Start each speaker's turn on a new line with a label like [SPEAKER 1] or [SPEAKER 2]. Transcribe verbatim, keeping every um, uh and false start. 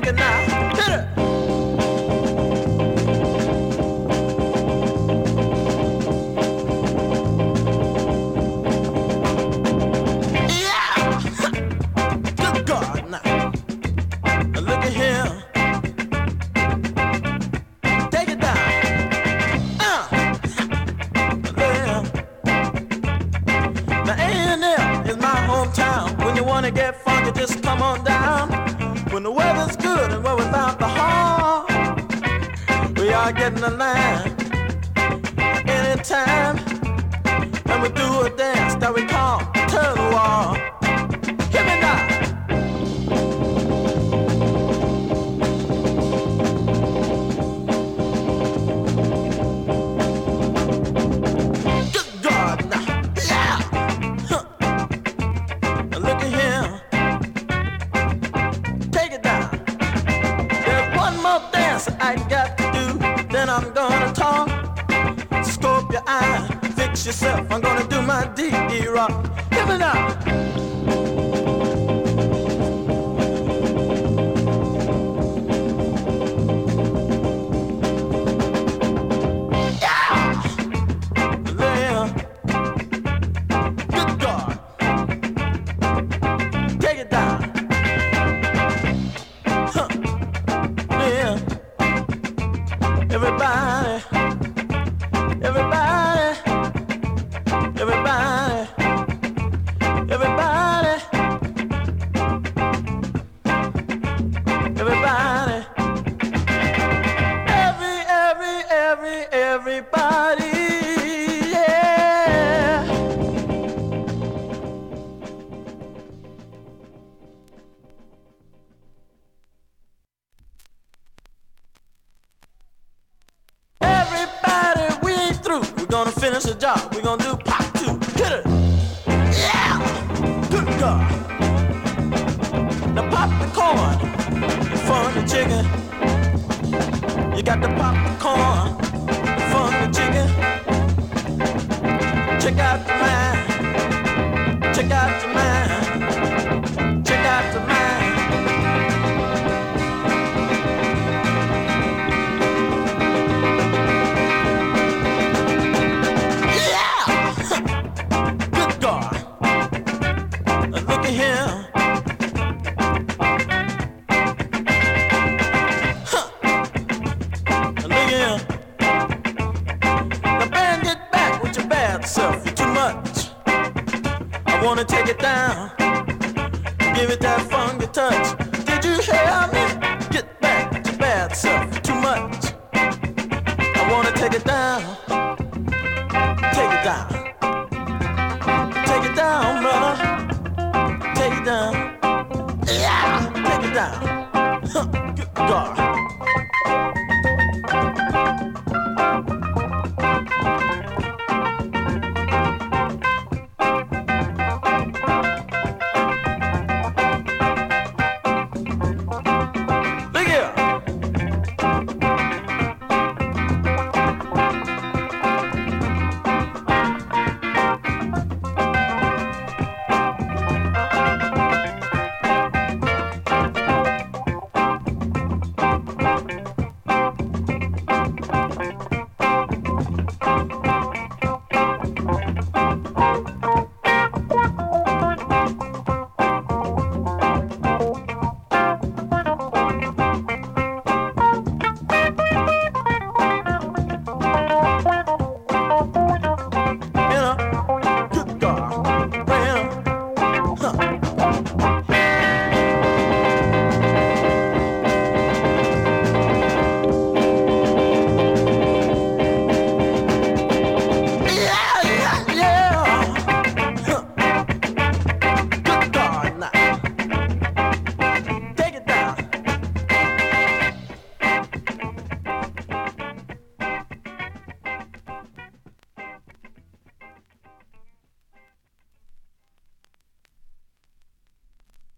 [SPEAKER 1] Dig it now. Hit it. Get in the line anytime, and we do a dance that we call turn the wall. Hear me now. Good God, now, yeah. Huh. Now look at him. Take it down. There's one more dance I got. Then I'm gonna talk. Scope your eye, fix yourself. I'm gonna do my D E rock. Hear me now. Finish the job, we're gonna do part two. Hit it! Yeah! Good God! Now pop the corn, the funny chicken. You got the popcorn, the funny chicken. Check out the man, check out the man, check out the man. Wanna take it down, give it that funky touch. Did you hear me? Get back to bad self, too much. I wanna take it down, take it down, take it down, brother.